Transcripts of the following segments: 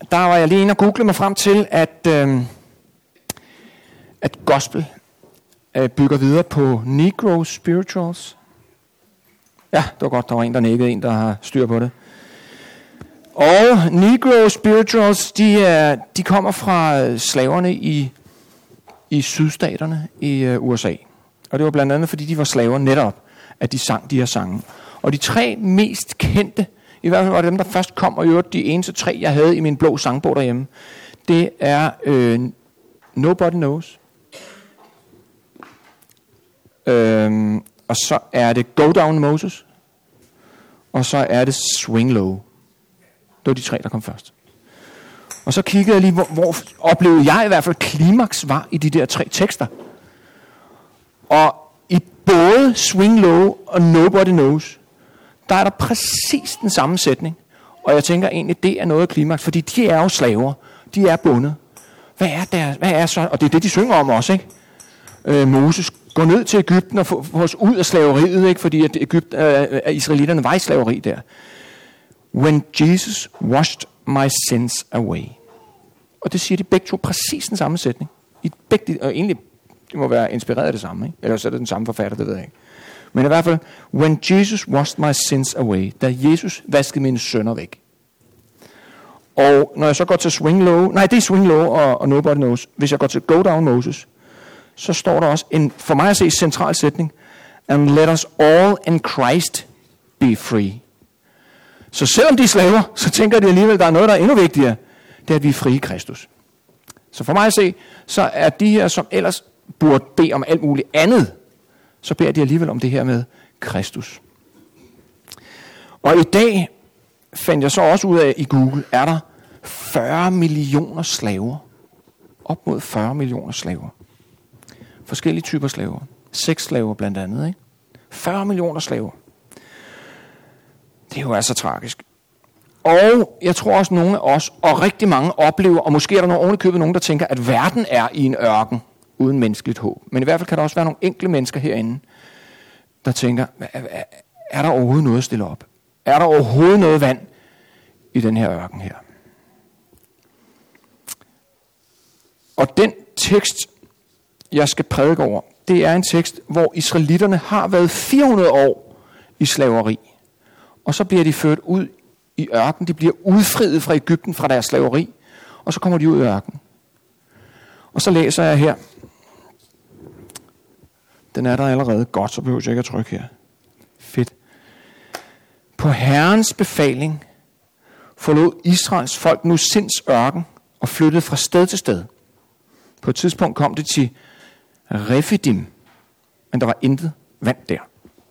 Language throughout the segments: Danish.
der var jeg lige inde og google mig frem til, at gospel bygger videre på Negro spirituals. Ja, det var godt, der var en, der nikkede, en, der har styr på det. Og Negro spirituals, de kommer fra slaverne i sydstaterne i USA. Og det var blandt andet, fordi de var slaver netop, at de sang de her sange. Og de 3 mest kendte, i hvert fald var det dem, der først kom, og i øvrigt de eneste 3, jeg havde i min blå sangbog derhjemme, det er Nobody Knows. Og så er det Go Down Moses. Og så er det Swing Low. Det var de 3, der kom først. Og så kiggede jeg lige, hvor oplevede jeg i hvert fald klimaks var i de der 3 tekster. Og i både Swing Low og Nobody Knows, der er der præcis den samme sætning. Og jeg tænker egentlig, det er noget af klimaks, fordi de er jo slaver. De er bundet. Hvad er så? Og det er det, de synger om også, ikke? Moses går ned til Egypten og får os ud af slaveriet, ikke? Fordi at israelitterne var i slaveri der. When Jesus washed my sins away. Og det siger de begge to præcis den samme sætning. Og egentlig, det må være inspireret af det samme, ikke? Eller så er det den samme forfatter, det ved jeg ikke. Men i hvert fald, when Jesus washed my sins away, da Jesus vaskede mine synder væk. Og når jeg så går til Swing Low, nej, det er Swing Low og Nobody Knows. Hvis jeg går til Go Down Moses, så står der også en, for mig at se, central sætning. And let us all in Christ be free. Så selvom de er slaver, så tænker de alligevel, der er noget, der er endnu vigtigere. Det er, at vi er frie i Kristus. Så for mig at se, så er de her, som ellers burde bede om alt muligt andet, så beder de alligevel om det her med Kristus. Og i dag fandt jeg så også ud af i Google, er der 40 millioner slaver. Op mod 40 millioner slaver. Forskellige typer slaver. Sexslaver blandt andet, ikke? 40 millioner slaver. Det er jo altså tragisk. Og jeg tror også, nogle af os, og rigtig mange oplever, og måske er der ovenikøbet nogen, der tænker, at verden er i en ørken uden menneskeligt håb. Men i hvert fald kan der også være nogle enkelte mennesker herinde, der tænker, er der overhovedet noget at stille op? Er der overhovedet noget vand i den her ørken her? Og den tekst, jeg skal prædike over, det er en tekst, hvor israelitterne har været 400 år i slaveri. Og så bliver de ført ud i ørken. De bliver udfriet fra Egypten, fra deres slaveri. Og så kommer de ud i ørken. Og så læser jeg her. Den er der allerede. Godt, så behøver jeg ikke at trykke her. Fedt. På Herrens befaling forlod Israels folk nu sinds ørken og flyttede fra sted til sted. På et tidspunkt kom det til Refidim, men der var intet vand der.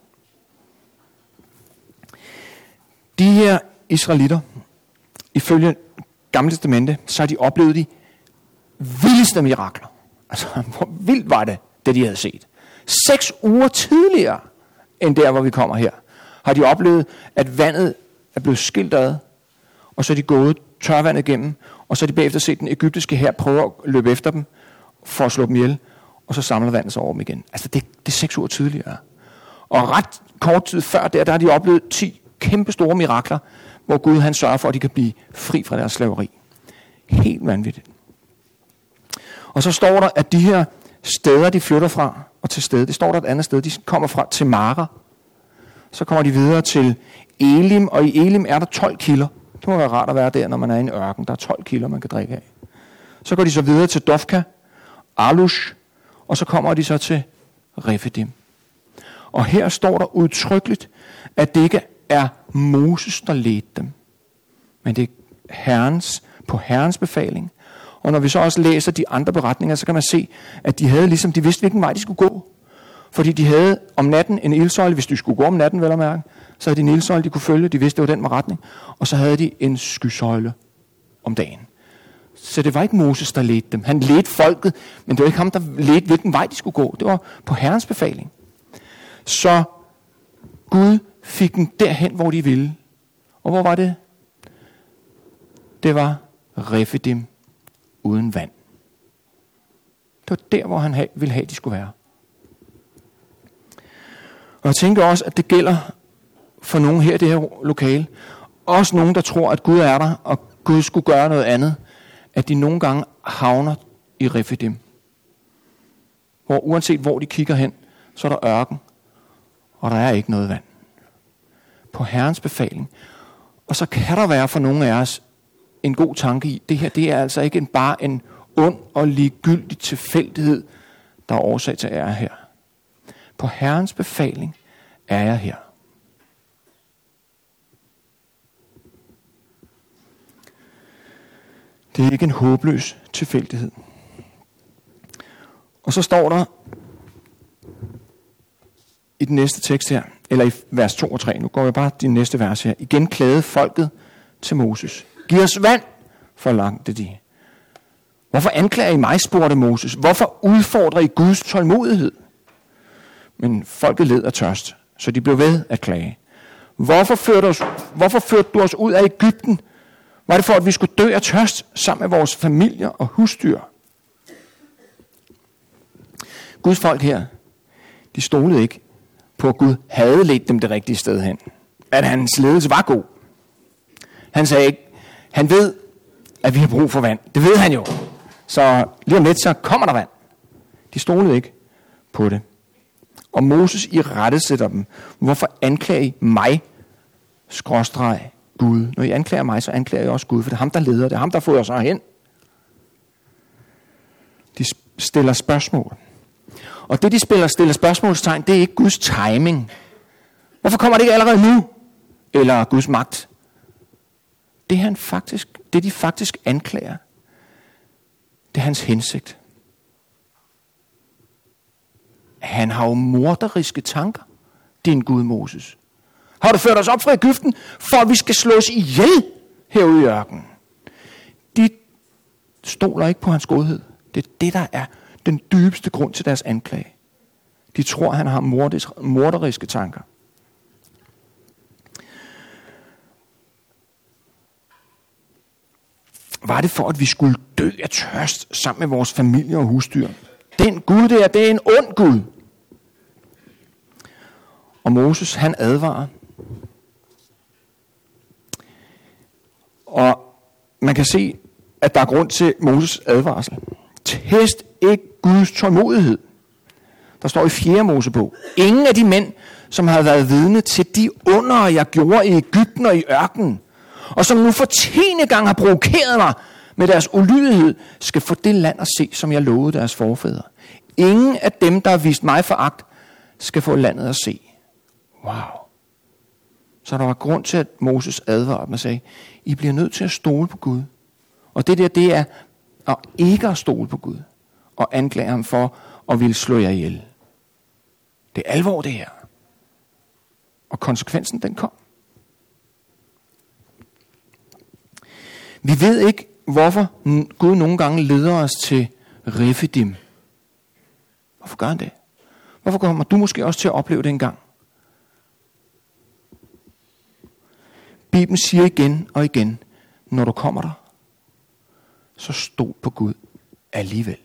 De her israelitter, ifølge Gamle Testamente, så har de oplevet de vildeste mirakler. Altså, hvor vildt var det de havde set. 6 uger tidligere, end der, hvor vi kommer her, har de oplevet, at vandet er blevet skilt ad, og så er de gået tørvandet igennem, og så har de bagefter set den egyptiske hær prøve at løbe efter dem, for at slå dem ihjel, og så samler vandet sig over dem igen. Altså, det er 6 uger tidligere. Og ret kort tid før der har de oplevet 10 kæmpe store mirakler, hvor Gud han sørger for, at de kan blive fri fra deres slaveri. Helt vanvittigt. Og så står der, at de her steder, de flytter fra og til sted, det står der et andet sted, de kommer fra til Mara. Så kommer de videre til Elim, og i Elim er der 12 kilder. Det må være rart at være der, når man er i en ørken. Der er 12 kilder, man kan drikke af. Så går de så videre til Dofka, Alush, og så kommer de så til Refidim. Og her står der udtrykkeligt, at det ikke er Moses, der ledte dem, men det er på Herrens befaling. Og når vi så også læser de andre beretninger, så kan man se, at de vidste, hvilken vej de skulle gå. Fordi de havde om natten en ildsøjle, hvis de skulle gå om natten, vel at mærke, så havde de en ildsøjle, de kunne følge, de vidste, det var den med retning. Og så havde de en skysøjle om dagen. Så det var ikke Moses, der ledte dem. Han ledte folket, men det var ikke ham, der ledte, hvilken vej de skulle gå. Det var på Herrens befaling. Så Gud fik dem derhen, hvor de ville. Og hvor var det? Det var Refidim uden vand. Det var der, hvor han ville have, de skulle være. Og jeg tænker også, at det gælder for nogen her i det her lokale. Også nogen, der tror, at Gud er der, og Gud skulle gøre noget andet, at de nogle gange havner i Refidim. Hvor uanset hvor de kigger hen, så er der ørken, og der er ikke noget vand. På Herrens befaling. Og så kan der være for nogle af os en god tanke i, det her, det er altså ikke bare en ond og ligegyldig tilfældighed, der er årsag til, at jeg er her. På Herrens befaling er jeg her. Det er ikke en håbløs tilfældighed. Og så står der i den næste tekst her, eller i vers 2 og 3, nu går jeg bare til næste vers her. Igen klagede folket til Moses. Giv os vand, forlangte de. Hvorfor anklager I mig, spurgte Moses. Hvorfor udfordrer I Guds tålmodighed? Men folket led af tørst, så de blev ved at klage. Hvorfor førte du os ud af Egypten? Var det for, at vi skulle dø af tørst sammen med vores familier og husdyr? Guds folk her, de stolede ikke på, at Gud havde ledt dem det rigtige sted hen. At hans ledelse var god. Han sagde ikke, han ved, at vi har brug for vand. Det ved han jo. Så lige om lidt, så kommer der vand. De stolede ikke på det. Og Moses irettesætter dem. Hvorfor anklager I mig, skråstreg Gud? Når I anklager mig, så anklager I også Gud, for det er ham, der leder. Det er ham, der får os herhen. De stiller spørgsmål. Og det, de stiller spørgsmålstegn, det er ikke Guds timing. Hvorfor kommer det ikke allerede nu? Eller Guds magt? Det de faktisk anklager, det er hans hensigt. Han har jo morderiske tanker, din Gud Moses. Har du ført os op fra Egypten, for at vi skal slås ihjel herude i ørkenen? De stoler ikke på hans godhed. Det er det, der er den dybeste grund til deres anklage. De tror, han har morderiske tanker. Var det for, at vi skulle dø af tørst sammen med vores familie og husdyr? Den Gud der, det er en ond Gud. Og Moses, han advarer. Og man kan se, at der er grund til Moses advarsel. Test ikke Guds tålmodighed. Der står i 4. Mosebog. Ingen af de mænd, som har været vidne til de under, jeg gjorde i Egypten og i ørkenen, og som nu for 10. gang har provokeret mig med deres ulydighed, skal få det land at se, som jeg lovede deres forfædre. Ingen af dem, der har vist mig foragt, skal få landet at se. Wow. Så der var grund til, at Moses advarede dem og sagde, I bliver nødt til at stole på Gud. Og det der, det er at ikke at stole på Gud, og anklage ham for at ville slå jer ihjel. Det er alvor, det her. Og konsekvensen, den kom. Vi ved ikke, hvorfor Gud nogle gange leder os til Refidim. Hvorfor gør han det? Hvorfor kommer du måske også til at opleve det engang? Bibelen siger igen og igen, når du kommer der, så stol på Gud alligevel.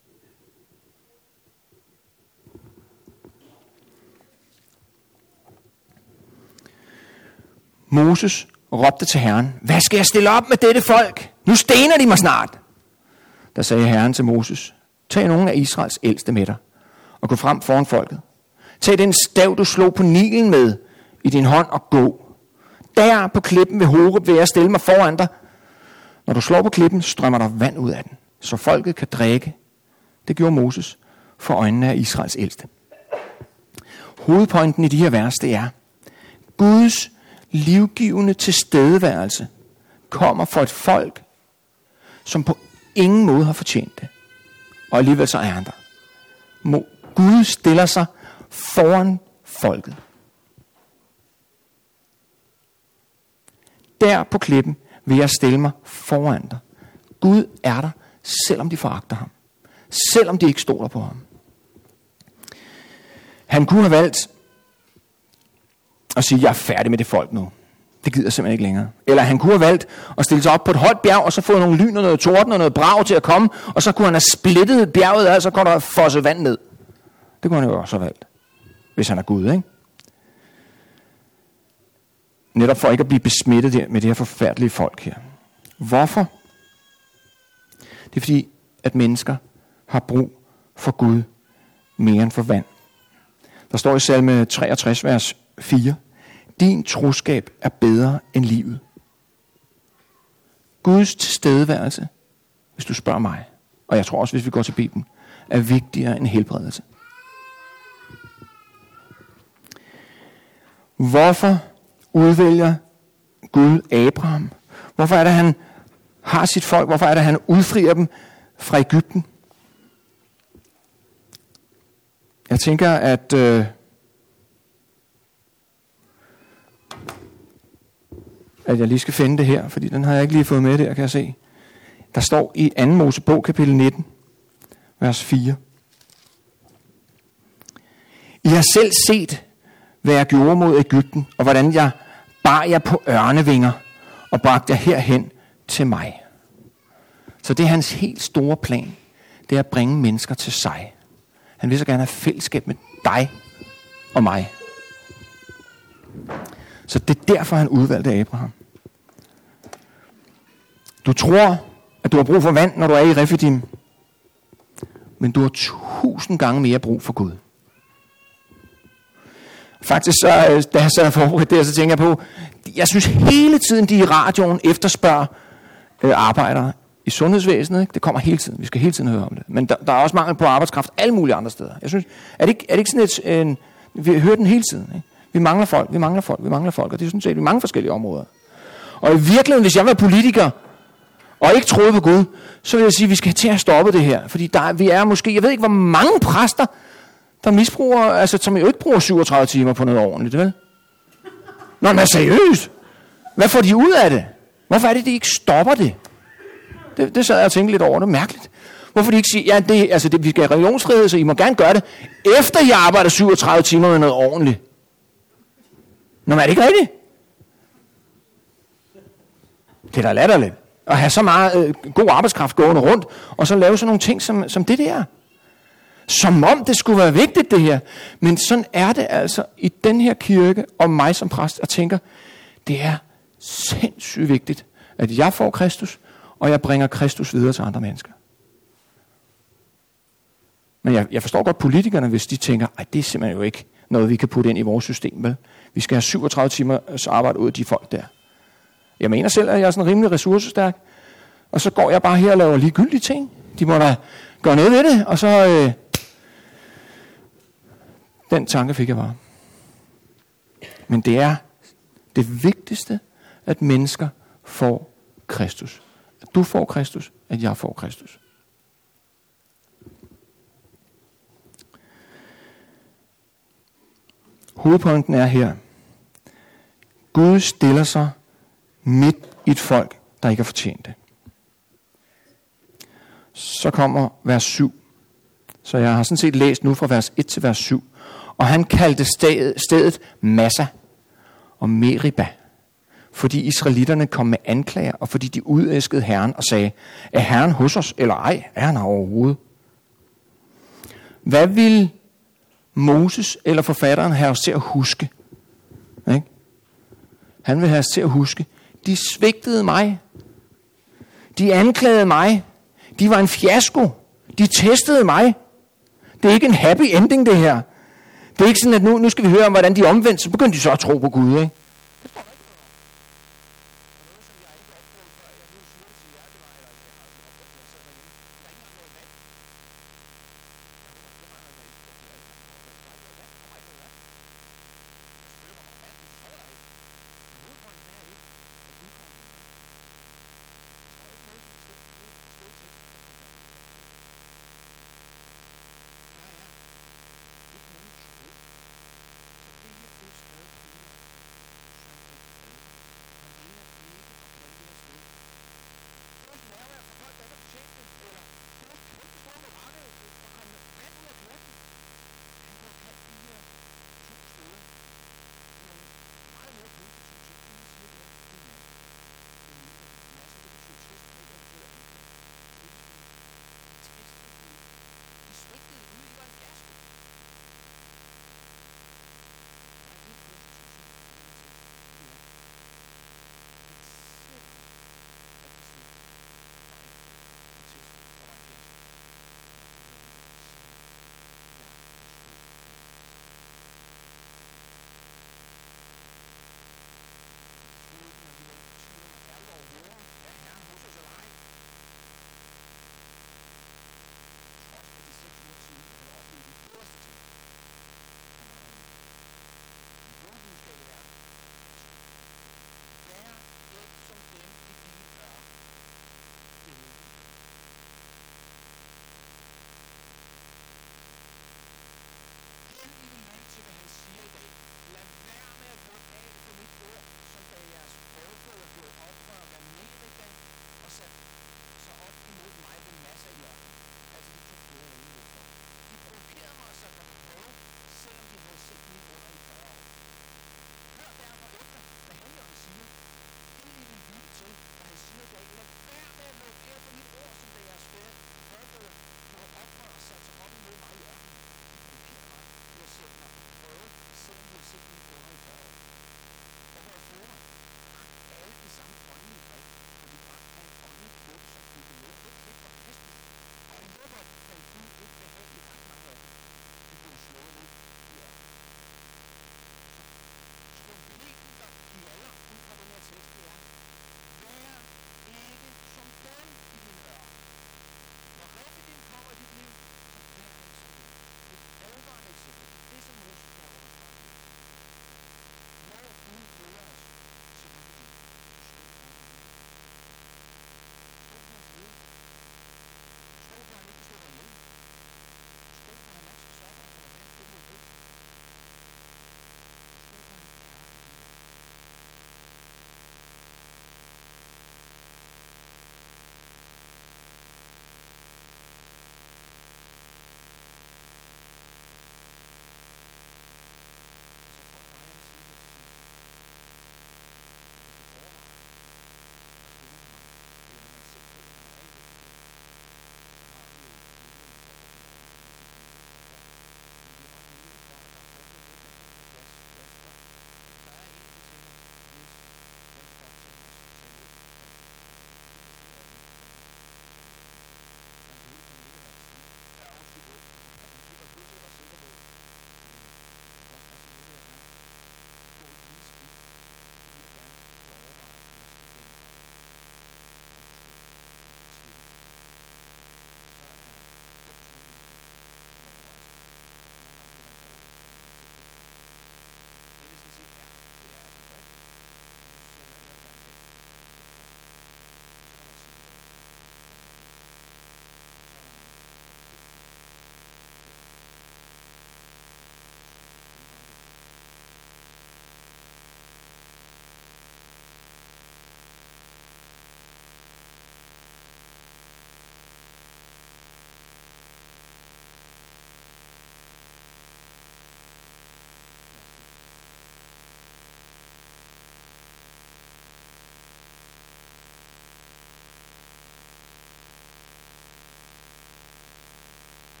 Moses råbte til Herren, hvad skal jeg stille op med dette folk? Nu stener de mig snart. Der sagde Herren til Moses, tag nogle af Israels ældste med dig, og gå frem foran folket. Tag den stav, du slog på Nilen med, i din hånd og gå. Der på klippen ved Horeb vil jeg stille mig foran dig. Når du slår på klippen, strømmer der vand ud af den, så folket kan drikke. Det gjorde Moses for øjnene af Israels ældste. Hovedpointen i de her vers, det er, Guds livgivende tilstedeværelse kommer for et folk, som på ingen måde har fortjent det. Og alligevel så er han der. Gud stiller sig foran folket. Der på klippen vil jeg stille mig foran dig. Gud er der, selvom de foragter ham. Selvom de ikke stoler på ham. Han kunne have valgt at sige, jeg er færdig med det folk nu. Det gider jeg simpelthen ikke længere. Eller han kunne have valgt at stille sig op på et højt bjerg, og så få nogle lyn og noget torden og noget brag til at komme, og så kunne han have splittet bjerget af, og så kunne der fosset vand ned. Det kunne han jo også have valgt, hvis han er Gud, ikke? Netop for ikke at blive besmittet med det her forfærdelige folk her. Hvorfor? Det er fordi, at mennesker har brug for Gud mere end for vand. Der står i salme 63, vers 4. Din troskab er bedre end livet. Guds tilstedeværelse, hvis du spørger mig, og jeg tror også, hvis vi går til Bibelen, er vigtigere end helbredelse. Hvorfor udvælger Gud Abraham? Hvorfor er det, han har sit folk? Hvorfor er det, han udfrier dem fra Egypten? Jeg tænker, at jeg lige skal finde det her, fordi den har jeg ikke lige fået med der, kan jeg se. Der står i 2. Mosebog, kapitel 19, vers 4. I har selv set, hvad jeg gjorde mod Egypten, og hvordan jeg bar jer på ørnevinger og bragte jer herhen til mig. Så det er hans helt store plan, det er at bringe mennesker til sig. Han vil så gerne have fællesskab med dig og mig. Så det er derfor, han udvalgte Abraham. Du tror, at du har brug for vand, når du er i Refidim. Men du har 1000 gange mere brug for Gud. Faktisk, da jeg sad og forberedte det, så tænker jeg på, jeg synes hele tiden, de i radioen efterspørger arbejdere i sundhedsvæsenet. Ikke? Det kommer hele tiden. Vi skal hele tiden høre om det. Men der er også mangel på arbejdskraft alle mulige andre steder. Jeg synes, er det ikke sådan vi hører den hele tiden. Ikke? Vi mangler folk, og det er sådan set i mange forskellige områder. Og i virkeligheden, hvis jeg var politiker, og ikke troede på Gud, så vil jeg sige, at vi skal til at stoppe det her. Fordi vi er måske, jeg ved ikke, hvor mange præster, der misbruger, altså som jo ikke bruger 37 timer på noget ordentligt, vel? Nå, men seriøst. Hvad får de ud af det? Hvorfor er det, de ikke stopper det? Det sad jeg og tænkte lidt over, det er mærkeligt. Hvorfor de ikke siger, ja, vi skal have religionsfrihed, så I må gerne gøre det, efter I arbejder 37 timer med noget ordentligt. Nå, men er det ikke rigtigt? Det er da latterligt. At have så meget god arbejdskraft gående rundt, og så lave sådan nogle ting som det der. Som om det skulle være vigtigt, det her. Men sådan er det altså i den her kirke, og mig som præst, og tænker, det er sindssygt vigtigt, at jeg får Kristus, og jeg bringer Kristus videre til andre mennesker. Men jeg forstår godt politikerne, hvis de tænker, det er simpelthen jo ikke noget, vi kan putte ind i vores system, vel? Vi skal have 37 timers arbejde ud af de folk der. Jeg mener selv, at jeg er sådan rimelig ressourcestærk, og så går jeg bare her og laver ligegyldige ting. De må da gøre noget ved det, og så... Den tanke fik jeg bare. Men det er det vigtigste, at mennesker får Kristus. At du får Kristus, at jeg får Kristus. Hovedpunkten er her. Gud stiller sig midt i et folk, der ikke har fortjent det. Så kommer vers 7. Så jeg har sådan set læst nu fra vers 1 til vers 7. Og han kaldte stedet Massa og Meriba, fordi israelitterne kom med anklager, og fordi de udæskede Herren og sagde, er Herren hos os, eller ej, er han her overhovedet? Hvad vil Moses eller forfatteren have os til at huske? Ikke? Han vil have os til at huske, de svigtede mig. De anklagede mig. De var en fiasko. De testede mig. Det er ikke en happy ending, det her. Det er ikke sådan, at nu skal vi høre om, hvordan de omvendte, så begyndte de så at tro på Gud, ikke?